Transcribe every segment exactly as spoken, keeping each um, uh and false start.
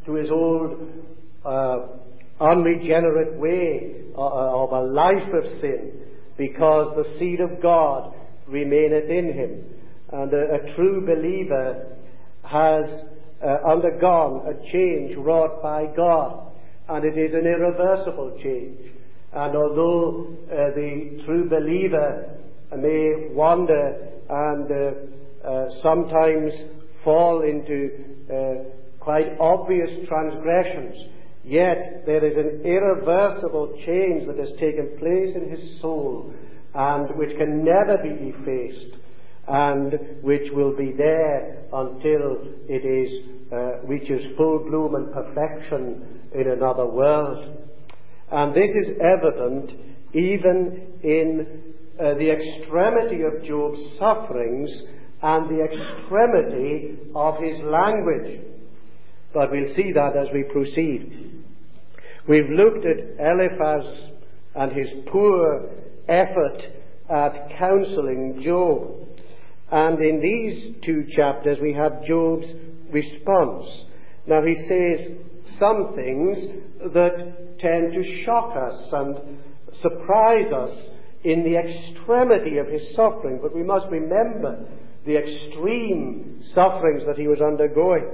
to his old uh, unregenerate way of a life of sin, because the seed of God remaineth in him. And a, a true believer has uh, undergone a change wrought by God, and it is an irreversible change. And although uh, the true believer may wander and uh, uh, sometimes fall into uh, quite obvious transgressions, yet there is an irreversible change that has taken place in his soul, and which can never be effaced, and which will be there until it is uh, reaches full bloom and perfection in another world. And this is evident even in uh, the extremity of Job's sufferings and the extremity of his language. But we'll see that as we proceed. We've looked at Eliphaz and his poor effort at counseling Job. And in these two chapters we have Job's response. Now he says some things that tend to shock us and surprise us in the extremity of his suffering. But we must remember the extreme sufferings that he was undergoing.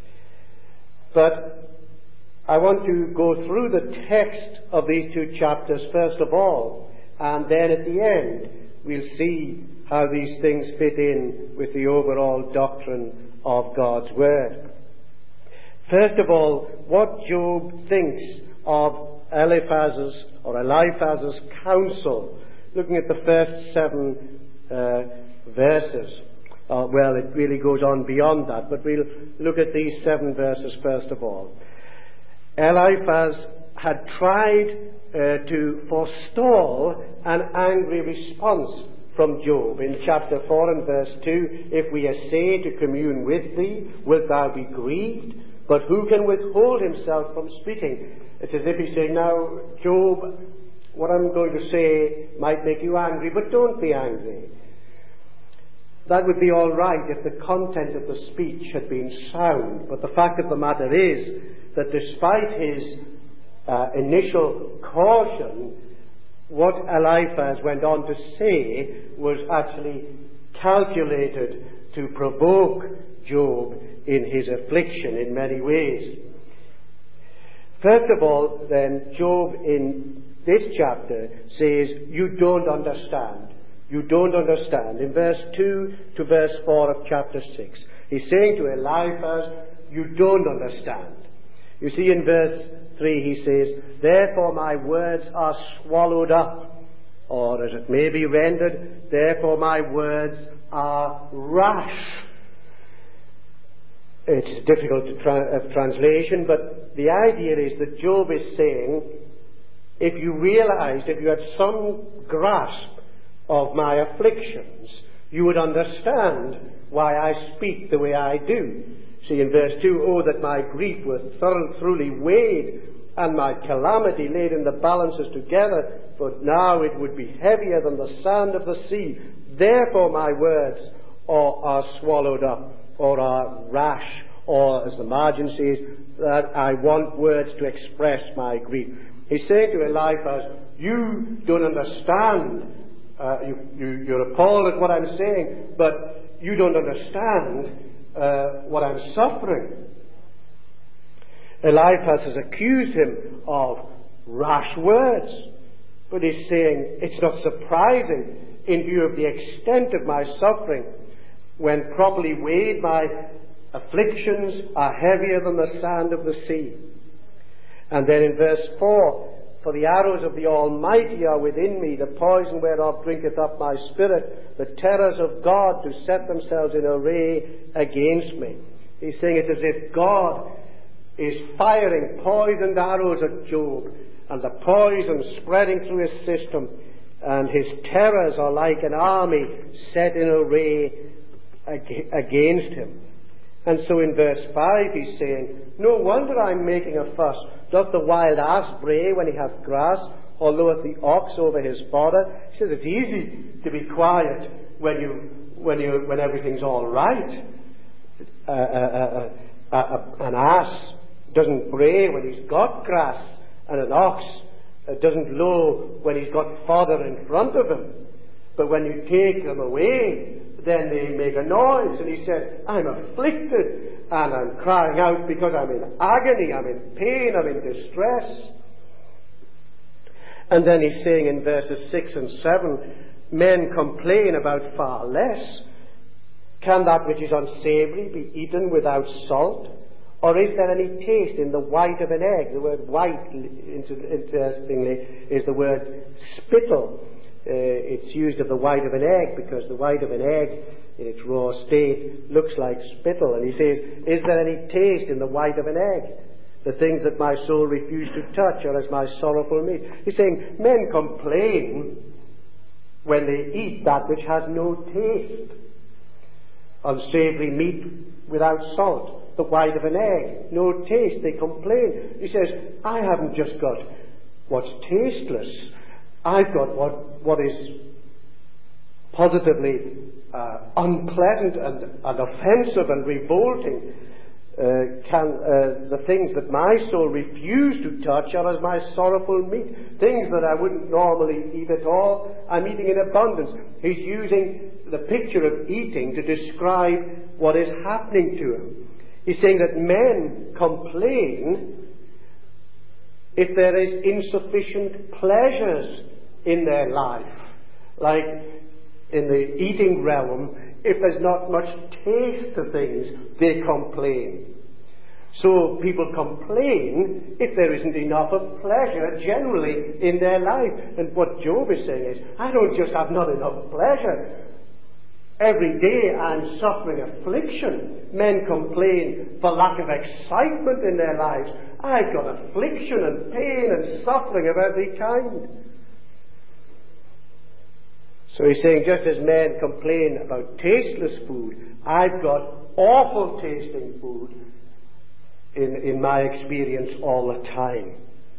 But I want to go through the text of these two chapters first of all, and then at the end we'll see how these things fit in with the overall doctrine of God's Word. First of all, what Job thinks of Eliphaz's or Eliphaz's counsel, looking at the first seven uh, verses. Uh, well, it really goes on beyond that, but we'll look at these seven verses first of all. Eliphaz had tried uh, to forestall an angry response from Job. In chapter four and verse two, if we essay to commune with thee, wilt thou be grieved? But who can withhold himself from speaking? It's as if he's saying, now, Job, what I'm going to say might make you angry, but don't be angry. That would be all right if the content of the speech had been sound. But the fact of the matter is that despite his uh, initial caution, what Eliphaz went on to say was actually calculated to provoke Job in his affliction in many ways. First of all, then, Job in this chapter says, you don't understand. You don't understand. In verse two to verse four of chapter six, he's saying to Eliphaz, you don't understand. You see in verse three he says, therefore my words are swallowed up. Or as it may be rendered, therefore my words are rash. It's difficult to tra- uh, translation, but the idea is that Job is saying, if you realized, if you had some grasp of my afflictions, you would understand why I speak the way I do. See in verse two, oh, that my grief were thoroughly weighed, and my calamity laid in the balances together, but now it would be heavier than the sand of the sea. Therefore my words are, are swallowed up, or are rash, or as the margin says, that I want words to express my grief. He's saying to Eliphaz, you don't understand. Uh, you, you, you're appalled at what I'm saying, but you don't understand uh, what I'm suffering. Eliphaz has accused him of rash words, but he's saying it's not surprising in view of the extent of my suffering. When properly weighed, my afflictions are heavier than the sand of the sea. And then in verse four, for the arrows of the Almighty are within me, the poison whereof drinketh up my spirit, the terrors of God do set themselves in array against me. He's saying it as if God is firing poisoned arrows at Job, and the poison spreading through his system, and his terrors are like an army set in array against him. And so in verse five he's saying, no wonder I'm making a fuss. Doth the wild ass bray when he hath grass, or loweth the ox over his fodder? He says it's easy to be quiet when you when you when everything's all right. Uh, uh, uh, uh, uh, an ass doesn't bray when he's got grass, and an ox uh, doesn't low when he's got fodder in front of him. But when you take them away, then they make a noise. And he said, I'm afflicted, and I'm crying out because I'm in agony, I'm in pain, I'm in distress. And then he's saying in verses six and seven, men complain about far less. Can that which is unsavoury be eaten without salt? Or is there any taste in the white of an egg? The word white, interestingly, is the word spittle. Uh, it's used of the white of an egg because the white of an egg in its raw state looks like spittle. And he says, is there any taste in the white of an egg? The things that my soul refused to touch are as my sorrowful meat. He's saying men complain when they eat that which has no taste. Unsavoury meat without salt, the white of an egg, no taste, they complain. He says, I haven't just got what's tasteless, I've got what, what is positively uh, unpleasant and, and offensive and revolting. Uh, can, uh, the things that my soul refused to touch are as my sorrowful meat. Things that I wouldn't normally eat at all, I'm eating in abundance. He's using the picture of eating to describe what is happening to him. He's saying that men complain if there is insufficient pleasures in their life. Like in the eating realm, if there's not much taste to things, they complain. So people complain if there isn't enough of pleasure generally in their life. And what Job is saying is, I don't just have not enough pleasure. Every day I'm suffering affliction. Men complain for lack of excitement in their lives. I've got affliction and pain and suffering of every kind. So he's saying, just as men complain about tasteless food, I've got awful tasting food in, in my experience all the time.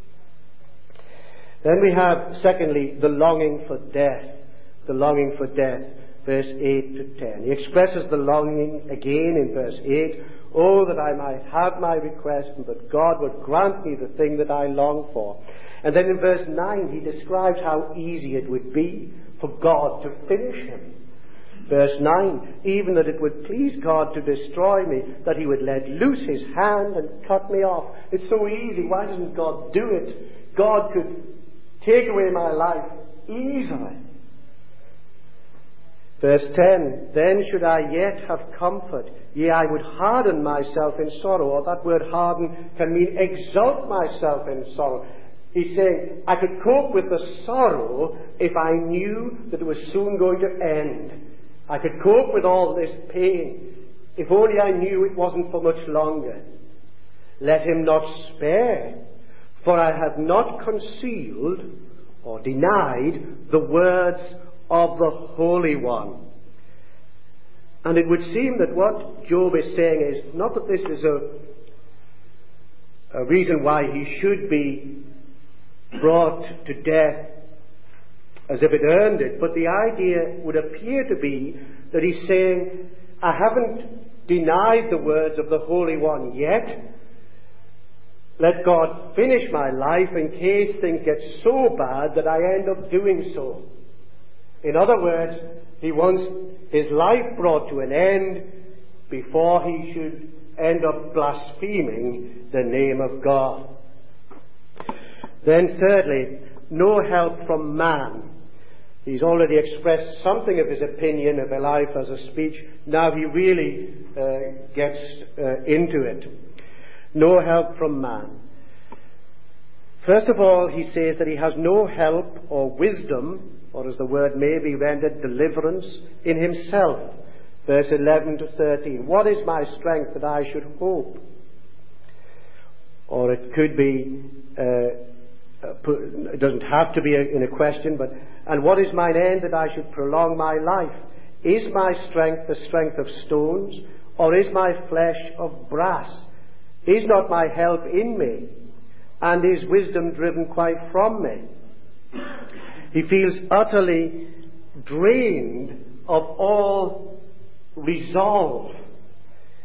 Then we have, secondly, the longing for death. The longing for death, verse eight to ten. He expresses the longing again in verse eight. Oh, that I might have my request, and that God would grant me the thing that I long for. And then in verse nine, he describes how easy it would be for God to finish him. Verse nine, even that it would please God to destroy me, that he would let loose his hand and cut me off. It's so easy. Why doesn't God do it? God could take away my life easily. Verse ten, then should I yet have comfort, yea, I would harden myself in sorrow. Or that word harden can mean exalt myself in sorrow. He's saying, I could cope with the sorrow if I knew that it was soon going to end. I could cope with all this pain if only I knew it wasn't for much longer. Let him not spare, for I have not concealed or denied the words of the Holy One. And it would seem that what Job is saying is not that this is a, a reason why he should be brought to death as if it earned it, but the idea would appear to be that he's saying, I haven't denied the words of the Holy One yet. Let God finish my life in case things get so bad that I end up doing so. In other words, he wants his life brought to an end before he should end up blaspheming the name of God. Then thirdly, no help from man. He's already expressed something of his opinion of Eliphaz's speech. Now he really uh, gets uh, into it. No help from man. First of all, he says that he has no help or wisdom, or as the word may be rendered, deliverance, in himself. Verse eleven to thirteen. What is my strength that I should hope? Or it could be... Uh, it doesn't have to be in a question, but, and what is mine end that I should prolong my life? Is my strength the strength of stones, or is my flesh of brass? Is not my help in me, and is wisdom driven quite from me? He feels utterly drained of all resolve.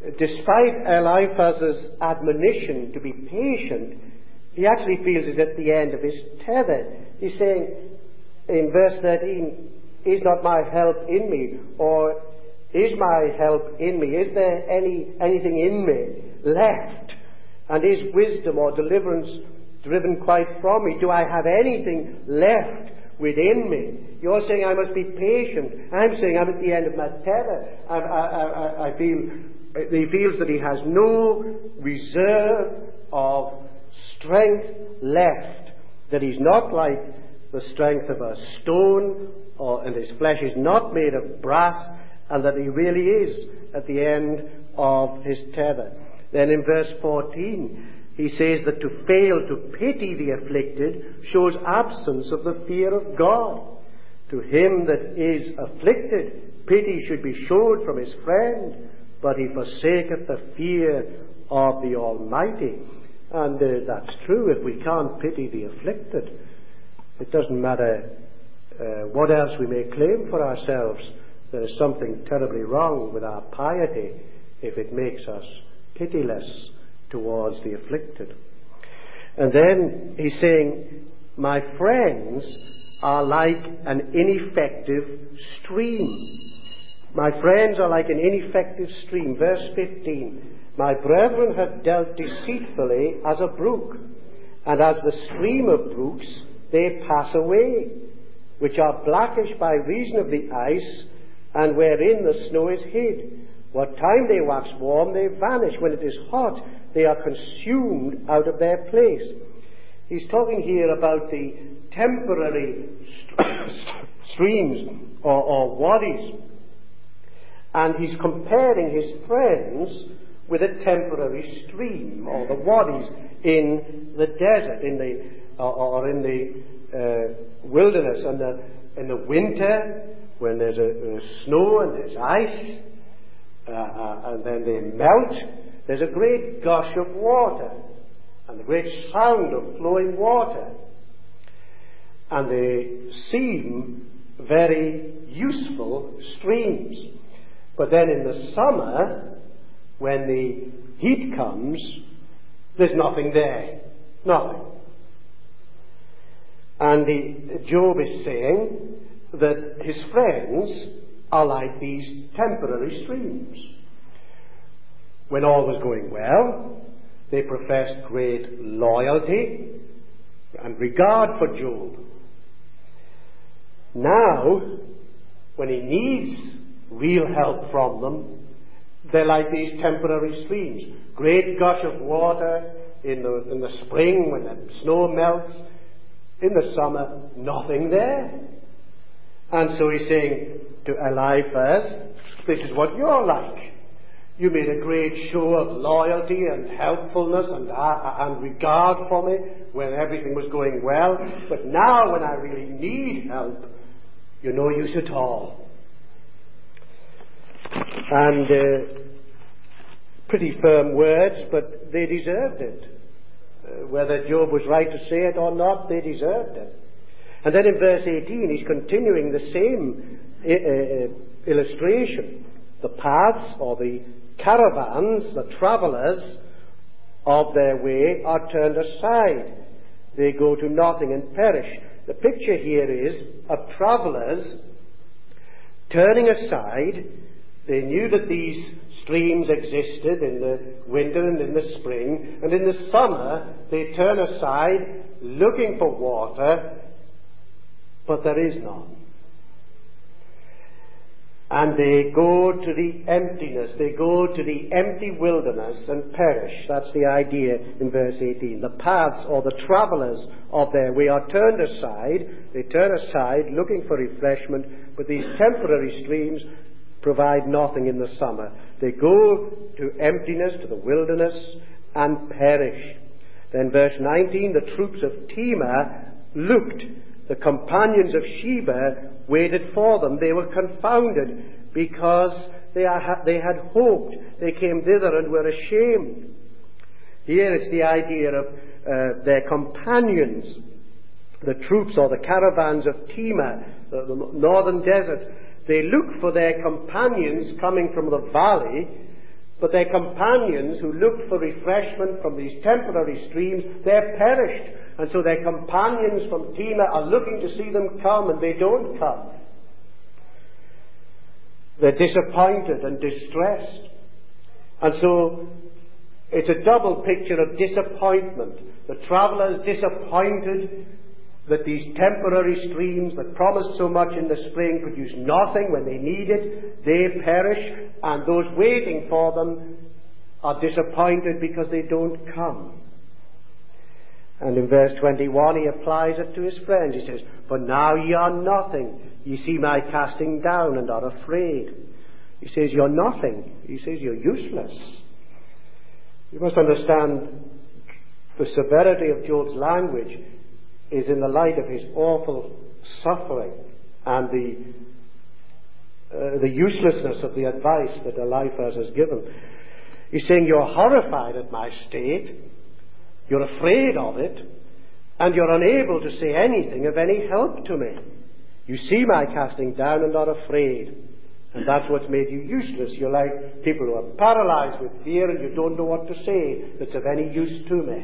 despite Eliphaz's admonition to be patient, he actually feels he's at the end of his tether. He's saying in verse thirteen, is not my help in me? Or is my help in me? Is there any anything in me left? And is wisdom or deliverance driven quite from me? Do I have anything left within me? You're saying I must be patient. I'm saying I'm at the end of my tether. I, I, I, I feel, he feels that he has no reserve of strength left, that he's not like the strength of a stone, or, and his flesh is not made of brass, and that he really is at the end of his tether. Then in verse fourteen, he says that to fail to pity the afflicted shows absence of the fear of God. To him that is afflicted, pity should be showed from his friend, but he forsaketh the fear of the Almighty. And uh, that's true. If we can't pity the afflicted, it doesn't matter uh, what else we may claim for ourselves. There is something terribly wrong with our piety if it makes us pitiless towards the afflicted. And then he's saying, my friends are like an ineffective stream. My friends are like an ineffective stream. Verse fifteen, my brethren have dealt deceitfully as a brook, and as the stream of brooks they pass away, which are blackish by reason of the ice, and wherein the snow is hid. What time they wax warm, they vanish. When it is hot, they are consumed out of their place. He's talking here about the temporary st- streams or, or wadis. And he's comparing his friends with a temporary stream, or the wadis in the desert, in the or, or in the uh, wilderness. And the, in the winter, when there's a, a snow and there's ice, uh, uh, and then they melt, there's a great gush of water and a great sound of flowing water, and they seem very useful streams. But then in the summer, when the heat comes, there's nothing there. Nothing. And the, Job is saying that his friends are like these temporary streams. When all was going well, they professed great loyalty and regard for Job. Now, when he needs real help from them, they're like these temporary streams. Great gush of water in the, in the spring when the snow melts. In the summer, nothing there. And so he's saying to Eliphaz, this is what you're like. You made a great show of loyalty and helpfulness and, uh, and regard for me when everything was going well. But now when I really need help, you're no use at all. And uh, pretty firm words, but they deserved it. Uh, whether Job was right to say it or not, they deserved it. And then in verse eighteen, he's continuing the same uh, uh, illustration. The paths or the caravans, the travellers of their way are turned aside. They go to nothing and perish. The picture here is of travellers turning aside. They knew that these streams existed in the winter and in the spring, and in the summer they turn aside looking for water, but there is none. And they go to the emptiness, they go to the empty wilderness and perish. That's the idea in verse eighteen. The paths or the travellers of their way are turned aside. They turn aside looking for refreshment, but these temporary streams provide nothing in the summer. They go to emptiness, to the wilderness, and perish. Then verse nineteen, the troops of Timah looked. The companions of Sheba waited for them. They were confounded because they, are, they had hoped. They came thither and were ashamed. Here it's the idea of uh, their companions, the troops or the caravans of Timah, the, the northern desert. They look for their companions coming from the valley, But their companions who looked for refreshment from these temporary streams, they're perished. And so their companions from Tema are looking to see them come, and they don't come. They're disappointed and distressed. And so it's a double picture of disappointment. The travelers disappointed that these temporary streams that promised so much in the spring produce nothing when they need it. They perish, and those waiting for them are disappointed because they don't come. And in verse twenty-one he applies it to his friends. He says, "For now ye are nothing. Ye see my casting down and are afraid." He says, you're nothing. He says, you're useless. You must understand the severity of Job's language is in the light of his awful suffering and the uh, the uselessness of the advice that Eliphaz has given. He's saying, you're horrified at my state, you're afraid of it, and you're unable to say anything of any help to me. You see my casting down and are afraid, and that's what's made you useless. You're like people who are paralyzed with fear, and you don't know what to say that's of any use to me.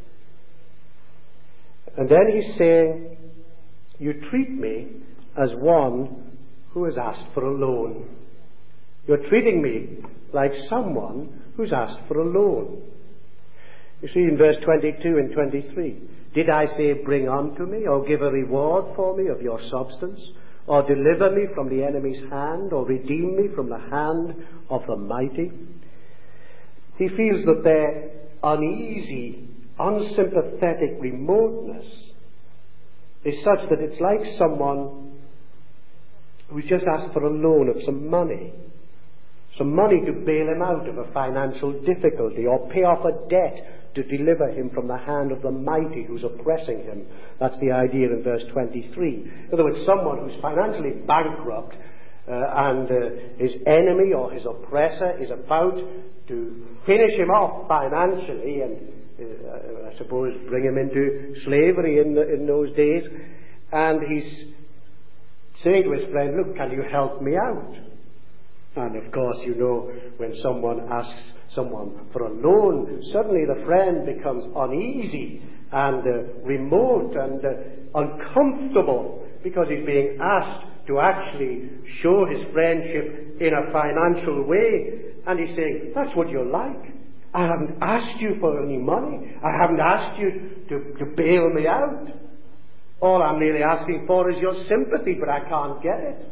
And then he's saying, you treat me as one who has asked for a loan. You're treating me like someone who's asked for a loan. You see in verse twenty-two and twenty-three, did I say, bring unto me, or give a reward for me of your substance, or deliver me from the enemy's hand, or redeem me from the hand of the mighty? He feels that their uneasy, unsympathetic remoteness is such that it's like someone who's just asked for a loan of some money. Some money to bail him out of a financial difficulty, or pay off a debt to deliver him from the hand of the mighty who's oppressing him. That's the idea in verse twenty-three. In other words, someone who's financially bankrupt uh, and uh, his enemy or his oppressor is about to finish him off financially and uh, I suppose bring him into slavery in, the, in those days. And he's saying to his friend, look, can you help me out? And of course, you know, when someone asks someone for a loan, suddenly the friend becomes uneasy and uh, remote and uh, uncomfortable because he's being asked to actually show his friendship in a financial way. And he's saying, that's what you're like. I haven't asked you for any money. I haven't asked you to, to bail me out. All I'm really asking for is your sympathy, but I can't get it.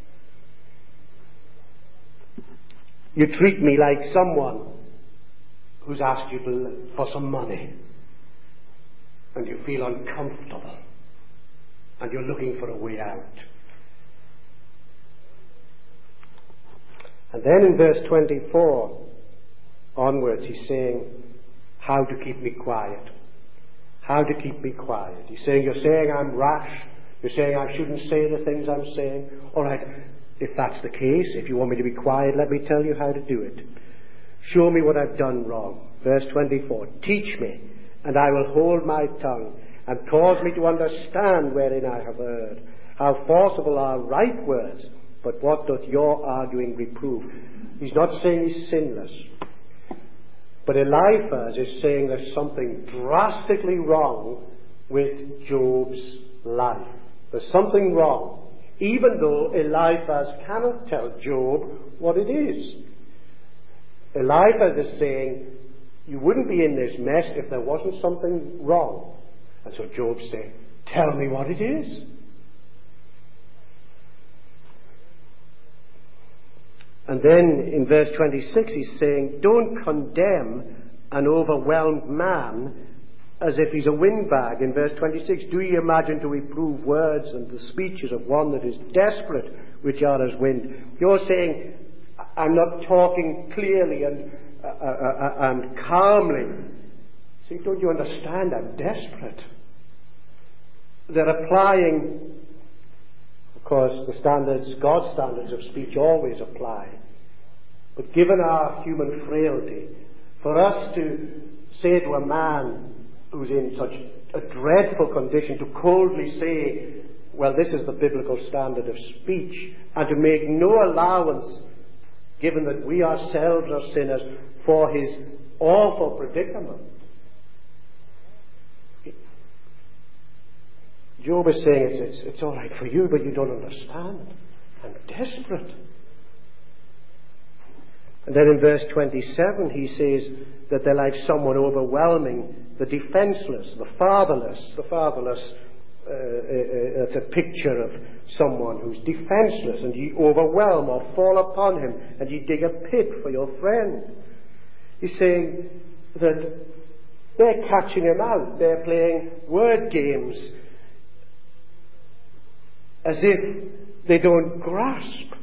You treat me like someone who's asked you to, for some money, and you feel uncomfortable, and you're looking for a way out. And then in verse twenty-four onwards, he's saying, how to keep me quiet. How to keep me quiet. He's saying, you're saying I'm rash. You're saying I shouldn't say the things I'm saying. All right. If that's the case, if you want me to be quiet, let me tell you how to do it. Show me what I've done wrong. Verse twenty-four, teach me, and I will hold my tongue, and cause me to understand wherein I have erred. How forcible are right words, but what doth your arguing reprove? He's not saying he's sinless, but Eliphaz is saying there's something drastically wrong with Job's life. There's something wrong. Even though Eliphaz cannot tell Job what it is. Eliphaz is saying, you wouldn't be in this mess if there wasn't something wrong. And so Job's saying, tell me what it is. And then in verse twenty-six he's saying, don't condemn an overwhelmed man as if he's a windbag. In verse twenty-six, do ye imagine to reprove words and the speeches of one that is desperate, which are as wind? You're saying, I'm not talking clearly and, uh, uh, uh, and calmly. See, don't you understand? I'm desperate. They're applying, of course, the standards, God's standards of speech always apply. But given our human frailty, for us to say to a man who's in such a dreadful condition, to coldly say, well, this is the biblical standard of speech, and to make no allowance given that we ourselves are sinners, for his awful predicament. Job is saying it's, it's, it's all right for you, but you don't understand. I'm desperate. And then in verse twenty-seven he says that they're like someone overwhelming the defenseless, the fatherless. The fatherless, uh, uh, it's a picture of someone who's defenseless, and you overwhelm or fall upon him, and you dig a pit for your friend. He's saying that they're catching him out. They're playing word games as if they don't grasp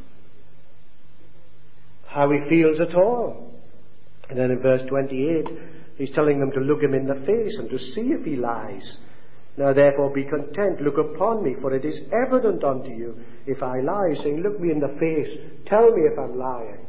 how he feels at all. And then in verse twenty-eight, he's telling them to look him in the face and to see if he lies. Now therefore be content, look upon me, for it is evident unto you if I lie. Saying, look me in the face, tell me if I'm lying.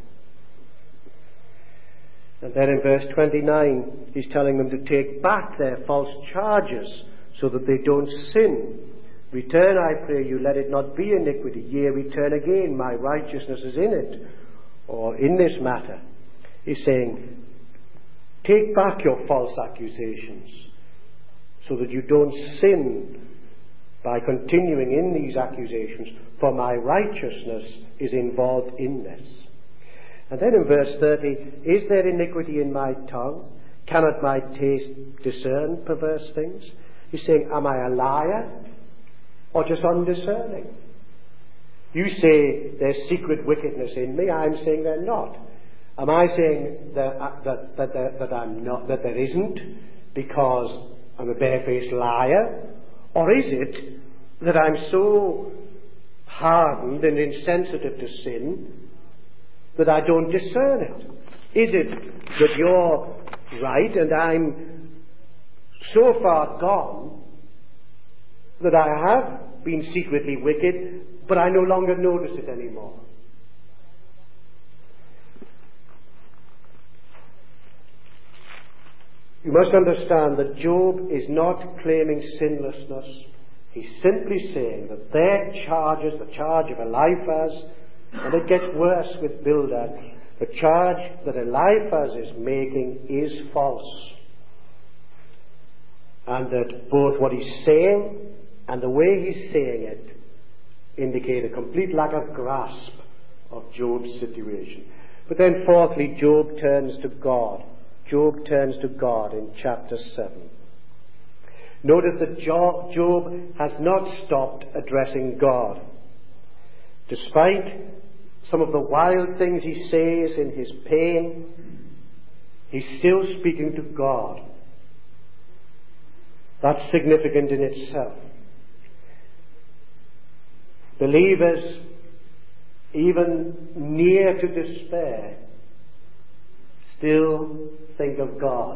And then in verse twenty-nine, he's telling them to take back their false charges so that they don't sin. Return, I pray you, let it not be iniquity. Yea, return again, my righteousness is in it, or in this matter. He's saying, take back your false accusations so that you don't sin by continuing in these accusations, for my righteousness is involved in this. And then in verse thirty, is there iniquity in my tongue? Cannot my taste discern perverse things? He's saying, am I a liar or just undiscerning? You say there's secret wickedness in me. I'm saying they're not. Am I saying that uh, that that, that, that I'm not, that there isn't, because I'm a barefaced liar? Or is it that I'm so hardened and insensitive to sin that I don't discern it? Is it that you're right and I'm so far gone that I have been secretly wicked, but I no longer notice it anymore? You must understand that Job is not claiming sinlessness. He's simply saying that their charges, the charge of Eliphaz, and it gets worse with Bildad, the charge that Eliphaz is making is false. And that both what he's saying and the way he's saying it indicate a complete lack of grasp of Job's situation. But then fourthly, Job turns to God. Job turns to God in chapter seven. Notice that Job has not stopped addressing God. Despite some of the wild things he says in his pain, he's still speaking to God. That's significant in itself. Believers, even near to despair, still think of God.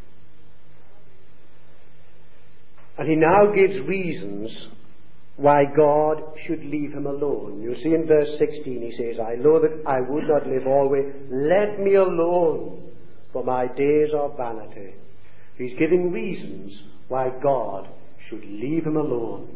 And he now gives reasons why God should leave him alone. You see in verse sixteen he says, I know that I would not live always. Let me alone, for my days are vanity. He's giving reasons why God should leave him alone.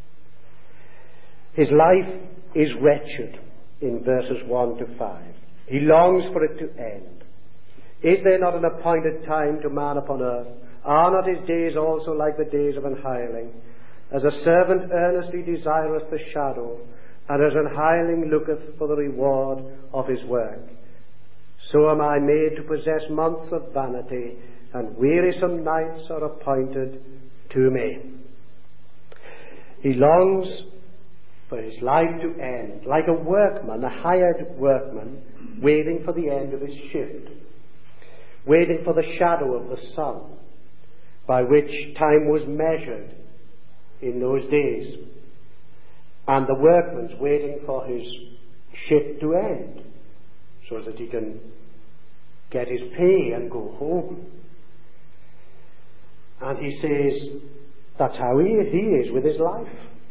His life is wretched in verses one to five. He longs for it to end. Is there not an appointed time to man upon earth? Are not his days also like the days of an hireling? As a servant earnestly desireth the shadow, and as an hireling looketh for the reward of his work, so am I made to possess months of vanity, and wearisome nights are appointed to me. He longs for his life to end, like a workman, a hired workman, waiting for the end of his shift, waiting for the shadow of the sun, by which time was measured in those days. And the workman's waiting for his shift to end, so that he can get his pay and go home. And he says that's how he, he is with his life.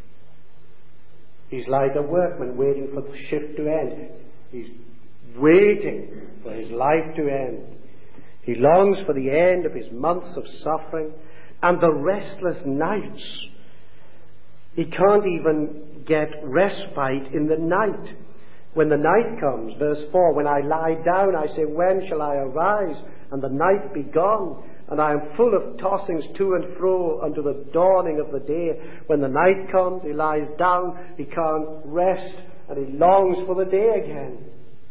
He's like a workman waiting for the shift to end. He's waiting for his life to end. He longs for the end of his months of suffering and the restless nights. He can't even get respite in the night. When the night comes, verse four, when I lie down, I say, when shall I arise, and the night be gone? And I am full of tossings to and fro unto the dawning of the day. When the night comes, he lies down, he can't rest, and he longs for the day again.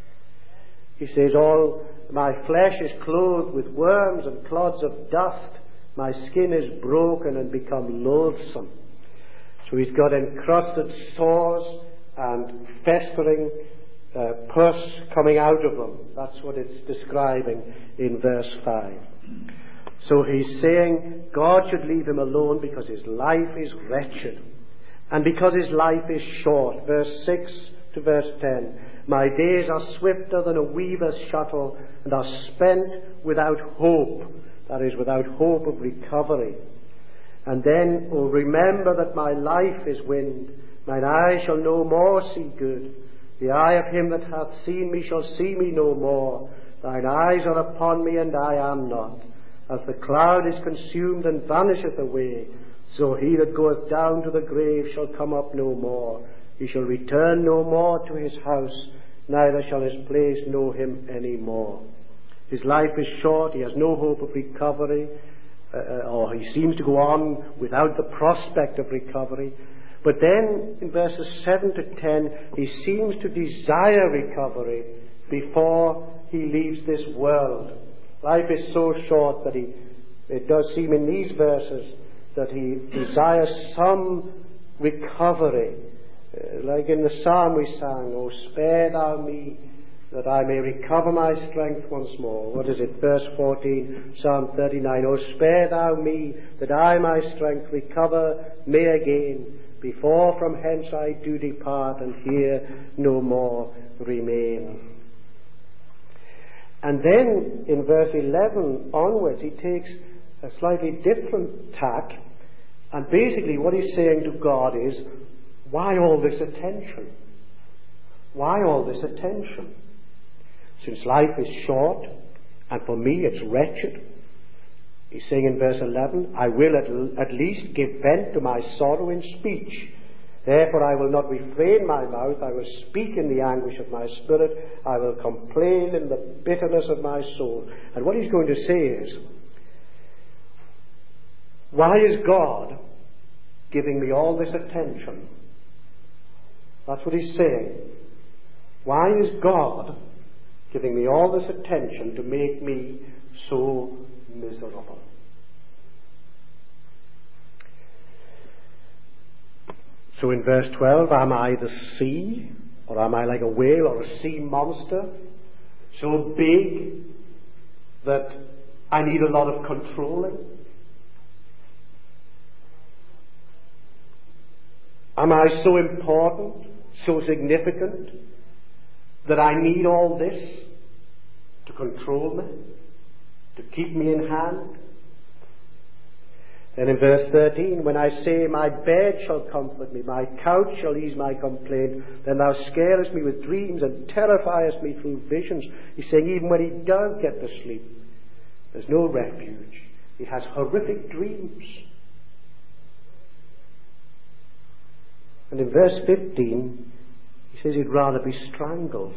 He says, all my flesh is clothed with worms and clods of dust. My skin is broken and become loathsome. So he's got encrusted sores and festering uh, pus coming out of them. That's what it's describing in verse five. So he's saying God should leave him alone because his life is wretched and because his life is short. Verse six to verse ten. My days are swifter than a weaver's shuttle and are spent without hope. That is, without hope of recovery. And then, oh, remember that my life is wind. Mine eye shall no more see good. The eye of him that hath seen me shall see me no more. Thine eyes are upon me, and I am not. As the cloud is consumed and vanisheth away, so he that goeth down to the grave shall come up no more. He shall return no more to his house, neither shall his place know him any more. His life is short, he has no hope of recovery, uh, or he seems to go on without the prospect of recovery. But then, in verses seven to ten, he seems to desire recovery before he leaves this world. Life is so short that he, it does seem in these verses that he desires some recovery. Uh, like in the psalm we sang, O spare thou me, that I may recover my strength once more. What is it? Verse fourteen, Psalm thirty-nine. O spare thou me, that I my strength recover may again, before from hence I do depart, and here no more remain. And then in verse eleven onwards, he takes a slightly different tack, and basically what he's saying to God is, why all this attention? Why all this attention? Since life is short, and for me it's wretched, he's saying in verse eleven, I will at, at least give vent to my sorrow in speech. Therefore I will not refrain my mouth, I will speak in the anguish of my spirit, I will complain in the bitterness of my soul. And what he's going to say is, why is God giving me all this attention? That's what he's saying. Why is God giving me all this attention to make me so miserable? So in verse twelve, am I the sea, or am I like a whale or a sea monster, so big that I need a lot of controlling? Am I so important, so significant, that I need all this to control me, to keep me in hand? Then in verse thirteen, when I say, my bed shall comfort me, my couch shall ease my complaint, then thou scarest me with dreams and terrifiest me through visions. He's saying even when he does get to sleep, there's no refuge. He has horrific dreams. And in verse fifteen, he says he'd rather be strangled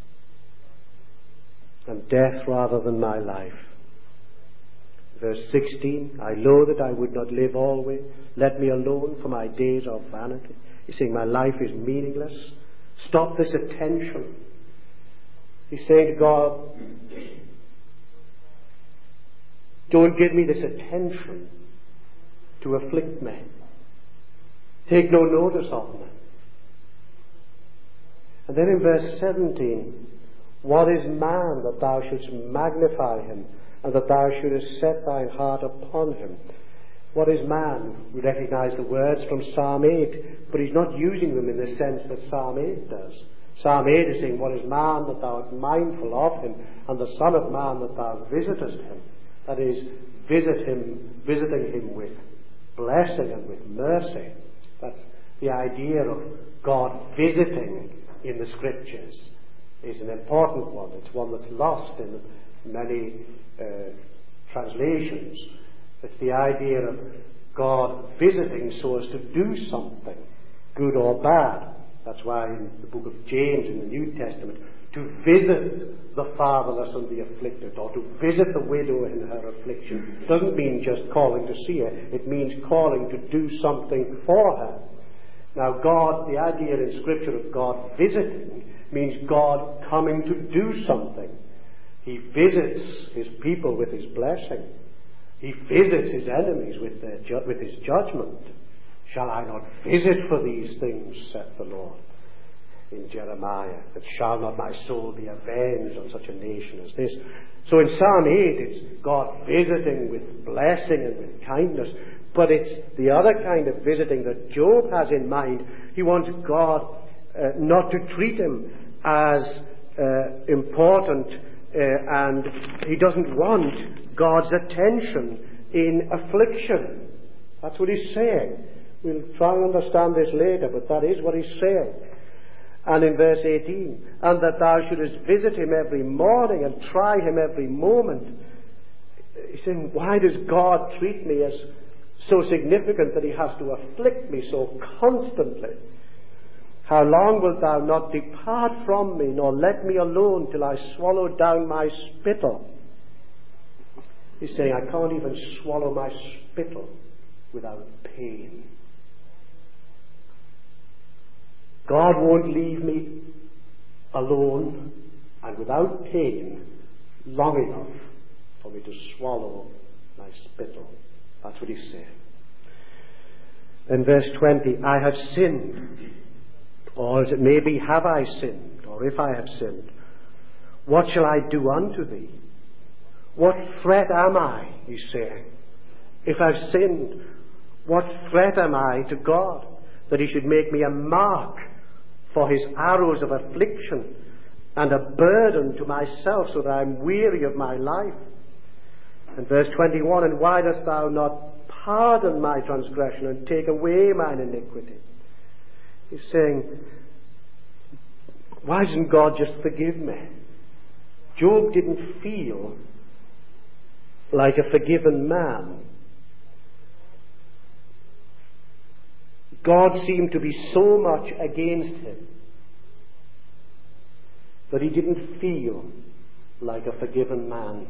and death rather than my life. Verse sixteen, I know that I would not live always. Let me alone, for my days are vanity. He's saying my life is meaningless. Stop this attention. He's saying to God, don't give me this attention to afflict me. Take no notice of me. And then in verse seventeen, what is man that thou shouldst magnify him, and that thou shouldest set thine heart upon him? What is man? We recognize the words from Psalm eight, but he's not using them in the sense that Psalm eight does. Psalm eight is saying, what is man that thou art mindful of him, and the son of man that thou visitest him? That is, visit him, visiting him with blessing and with mercy. That's the idea of God visiting in the Scriptures is an important one. It's one that's lost in many uh, translations. It's the idea of God visiting so as to do something, good or bad. That's why in the book of James in the New Testament, to visit the fatherless and the afflicted, or to visit the widow in her affliction, doesn't mean just calling to see her. It means calling to do something for her. Now God, the idea in Scripture of God visiting means God coming to do something. He visits his people with his blessing. He visits his enemies with, their ju- with his judgment. Shall I not visit for these things, saith the Lord, in Jeremiah, that shall not my soul be avenged on such a nation as this? So in Psalm eight, it's God visiting with blessing and with kindness, but it's the other kind of visiting that Job has in mind. He wants God uh, not to treat him as uh, important, uh, and he doesn't want God's attention in affliction. That's what he's saying. We'll try and understand this later, but that is what he's saying. And in verse eighteen, and that thou shouldest visit him every morning and try him every moment. He's saying, why does God treat me as so significant that he has to afflict me so constantly? How long wilt thou not depart from me, nor let me alone till I swallow down my spittle? He's saying, I can't even swallow my spittle without pain. God won't leave me alone and without pain long enough for me to swallow my spittle. That's what he's saying. In verse twenty, I have sinned, or as it may be, have I sinned, or if I have sinned, what shall I do unto thee? What threat am I, he's saying? If I've sinned, what threat am I to God, that he should make me a mark for his arrows of affliction, and a burden to myself, so that I'm weary of my life? And verse twenty-one, and why dost thou not pardon my transgression and take away mine iniquity? He's saying, why doesn't God just forgive me? Job didn't feel like a forgiven man. God seemed to be so much against him that he didn't feel like a forgiven man.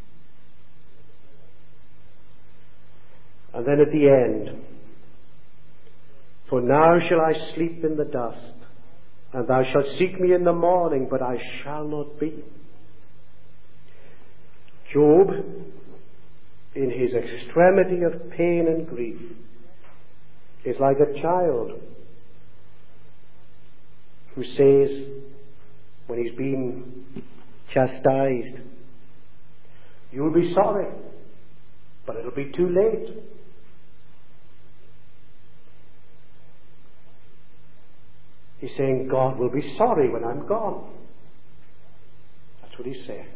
And then at the end, for now shall I sleep in the dust, and thou shalt seek me in the morning, but I shall not be. Job, in his extremity of pain and grief, is like a child who says, when he's been chastised, you'll be sorry, but it'll be too late. He's saying God will be sorry when I'm gone. That's what he's saying.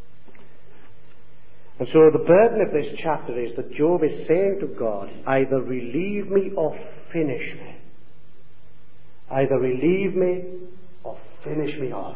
And so the burden of this chapter is that Job is saying to God, either relieve me or finish me. Either relieve me or finish me off.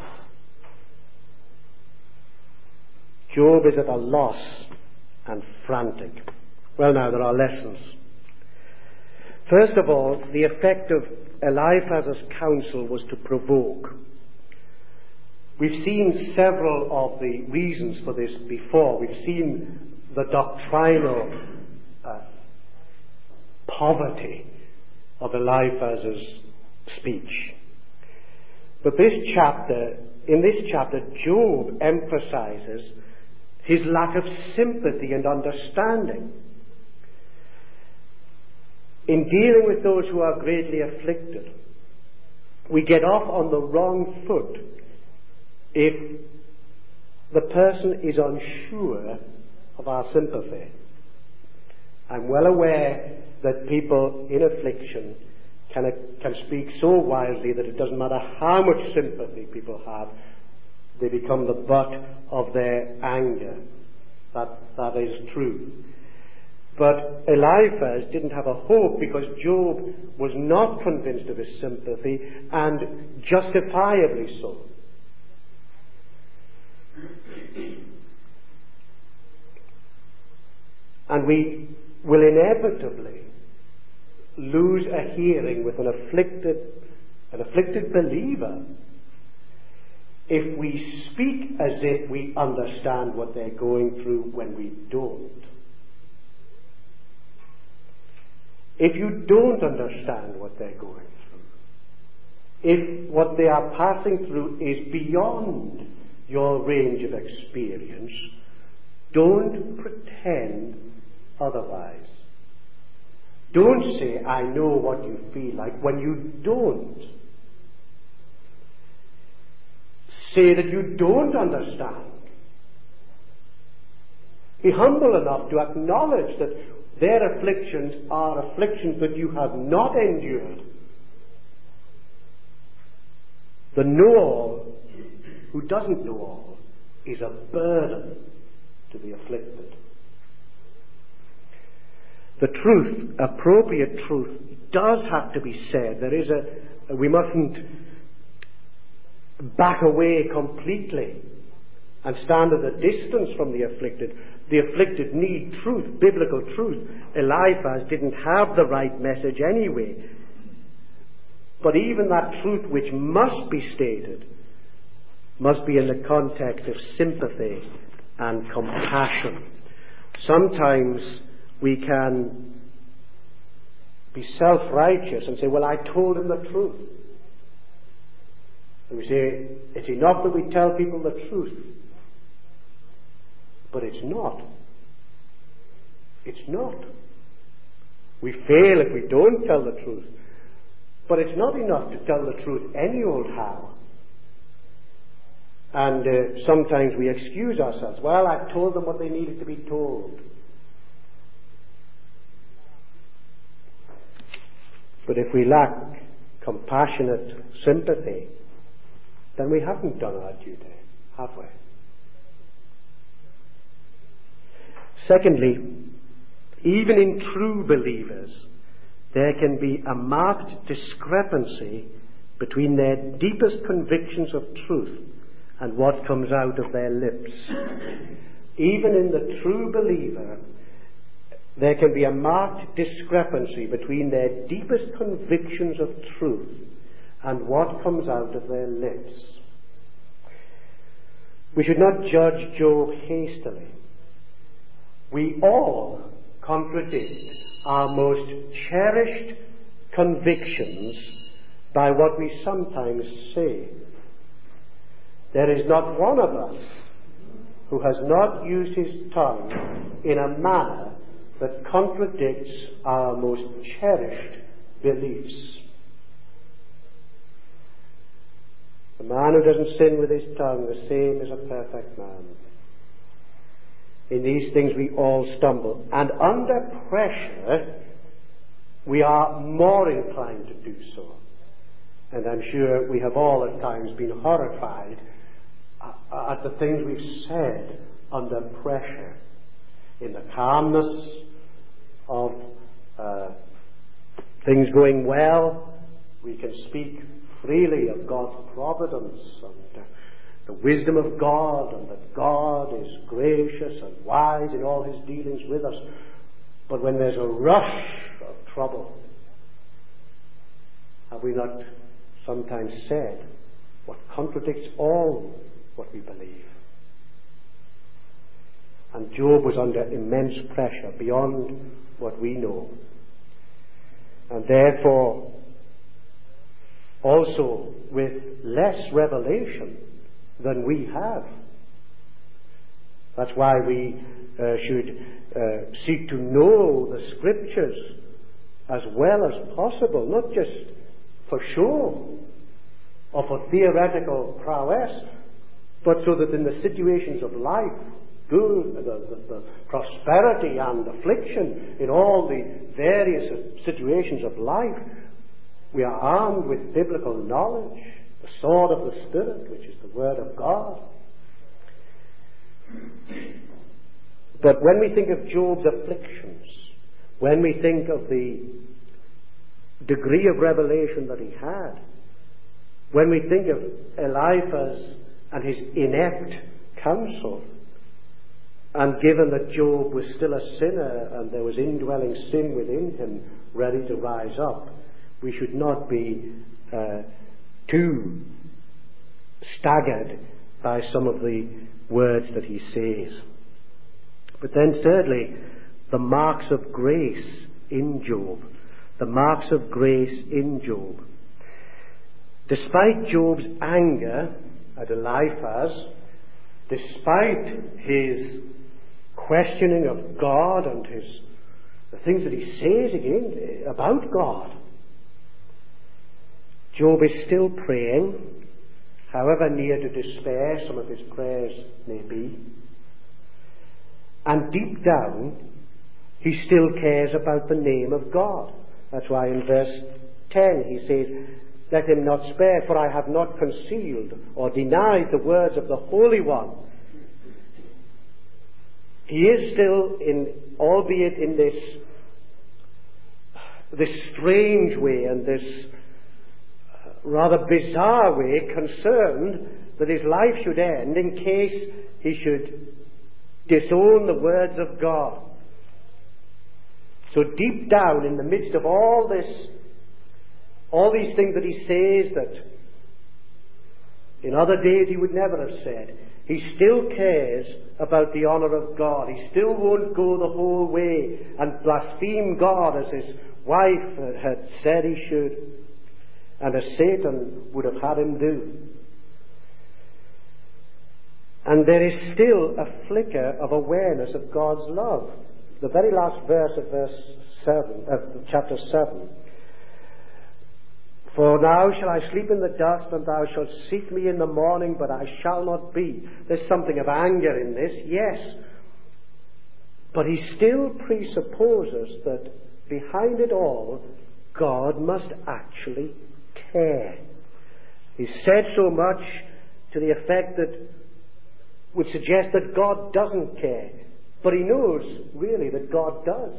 Job is at a loss and frantic. Well, now there are lessons. First of all, the effect of Eliphaz's counsel was to provoke. We've seen several of the reasons for this before. We've seen the doctrinal uh, poverty of Eliphaz's speech. But this chapter, in this chapter, Job emphasizes his lack of sympathy and understanding. In dealing with those who are greatly afflicted, we get off on the wrong foot if the person is unsure of our sympathy. I'm well aware that people in affliction can, can speak so wildly that it doesn't matter how much sympathy people have, they become the butt of their anger. That, that is true. But Eliphaz didn't have a hope because Job was not convinced of his sympathy, and justifiably so. And we will inevitably lose a hearing with an afflicted an afflicted believer, if we speak as if we understand what they're going through when we don't. If you don't understand what they're going through, if what they are passing through is beyond your range of experience, don't pretend otherwise. Don't say, I know what you feel like, when you don't. Say that you don't understand. Be humble enough to acknowledge that their afflictions are afflictions that you have not endured. The know-all who doesn't know all is a burden to the afflicted. The truth, appropriate truth, does have to be said. There is a, we mustn't back away completely and stand at a distance from the afflicted. The afflicted need truth, biblical truth. Eliphaz didn't have the right message anyway. But even that truth which must be stated must be in the context of sympathy and compassion. Sometimes we can be self-righteous and say, well, I told him the truth. And we say, it's enough that we tell people the truth. But it's not. It's not. We fail if we don't tell the truth. But it's not enough to tell the truth any old how. And uh, sometimes we excuse ourselves. Well, I've told them what they needed to be told. But if we lack compassionate sympathy, then we haven't done our duty, have we? Secondly, even in true believers, there can be a marked discrepancy between their deepest convictions of truth and what comes out of their lips. Even in the true believer, there can be a marked discrepancy between their deepest convictions of truth and what comes out of their lips. We should not judge Job hastily. We all contradict our most cherished convictions by what we sometimes say. There is not one of us who has not used his tongue in a manner that contradicts our most cherished beliefs. The man who doesn't sin with his tongue, the same is a perfect man. In these things we all stumble, and under pressure we are more inclined to do so. And I'm sure we have all at times been horrified at the things we've said under pressure. In the calmness of uh, things going well, we can speak freely of God's providence and uh, the wisdom of God, and that God is gracious and wise in all his dealings with us. But when there's a rush of trouble, have we not sometimes said what contradicts all what we believe? And Job was under immense pressure beyond what we know. And therefore, also with less revelation than we have. That's why we uh, should uh, seek to know the Scriptures as well as possible, not just for show or for theoretical prowess, but so that in the situations of life, good, the, the, the prosperity and affliction, in all the various situations of life, we are armed with biblical knowledge, the sword of the Spirit, which is the Word of God. But when we think of Job's afflictions, when we think of the degree of revelation that he had, when we think of Eliphaz and his inept counsel, and given that Job was still a sinner and there was indwelling sin within him ready to rise up, we should not be uh, too staggered by some of the words that he says. But then thirdly, the marks of grace in Job. The marks of grace in Job. Despite Job's anger at Eliphaz, despite his questioning of God and his the things that he says again about God, Job is still praying, however near to despair some of his prayers may be. And deep down, he still cares about the name of God. That's why in verse ten he says, "Let him not spare, for I have not concealed or denied the words of the Holy One." He is still, in, albeit in this, this strange way and this rather bizarre way, concerned that his life should end in case he should disown the words of God. So deep down, in the midst of all this, all these things that he says that in other days he would never have said, he still cares about the honour of God. He still won't go the whole way and blaspheme God as his wife had said he should, and as Satan would have had him do. And there is still a flicker of awareness of God's love. The very last verse of verse seven, of chapter seven. "For now shall I sleep in the dust, and thou shalt seek me in the morning, but I shall not be." There's something of anger in this, yes. But he still presupposes that behind it all, God must actually care. He's said so much to the effect that would suggest that God doesn't care. But he knows, really, that God does.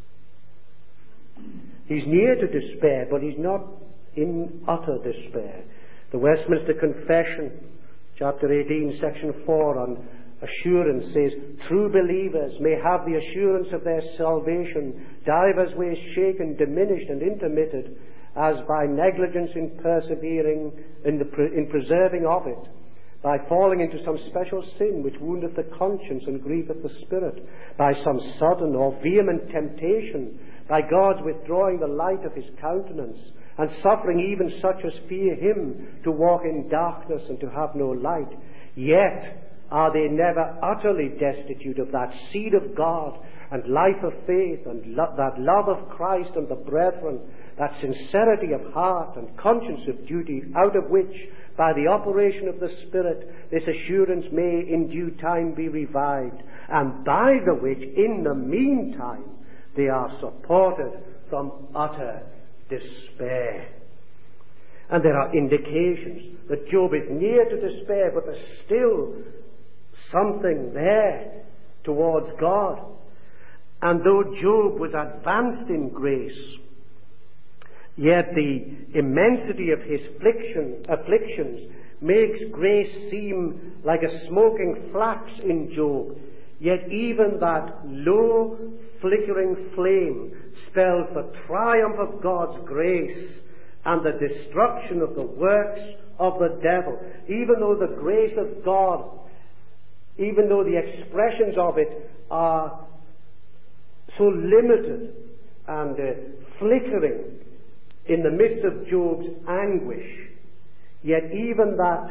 He's near to despair, but he's not in utter despair. The Westminster Confession, chapter eighteen, section four, on assurance says, "True believers may have the assurance of their salvation divers ways shaken, diminished, and intermitted, as by negligence in persevering in, the pre- in preserving of it, by falling into some special sin which woundeth the conscience and grieveth the spirit, by some sudden or vehement temptation, by God's withdrawing the light of his countenance, and suffering even such as fear him to walk in darkness and to have no light. Yet are they never utterly destitute of that seed of God and life of faith and lo- that love of Christ and the brethren, that sincerity of heart and conscience of duty, out of which, by the operation of the Spirit, this assurance may in due time be revived, and by the which, in the meantime, they are supported from utter despair." And there are indications that Job is near to despair, but there's still something there towards God. And though Job was advanced in grace, yet the immensity of his affliction, afflictions makes grace seem like a smoking flax in Job. Yet even that low, flickering flame spells the triumph of God's grace and the destruction of the works of the devil. Even though the grace of God, even though the expressions of it are so limited and uh, flickering in the midst of Job's anguish, yet even that,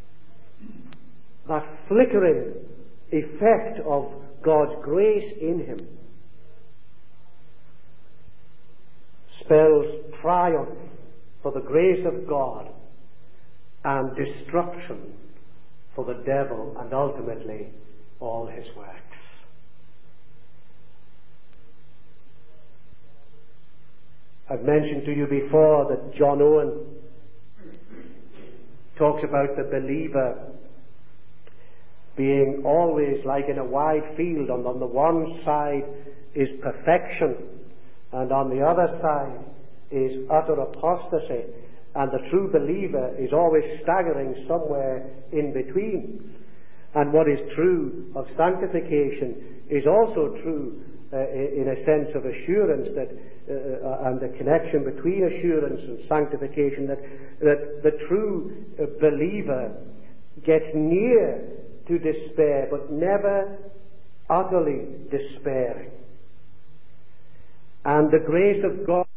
that flickering effect of God's grace in him spells triumph for the grace of God and destruction for the devil and ultimately all his works. I've mentioned to you before that John Owen talks about the believer being always like in a wide field, and on the one side is perfection, and on the other side is utter apostasy, and the true believer is always staggering somewhere in between. And what is true of sanctification is also true uh, in a sense of assurance that, uh, and the connection between assurance and sanctification, that, that the true uh, believer gets near to despair, but never utterly despairing. And the grace of God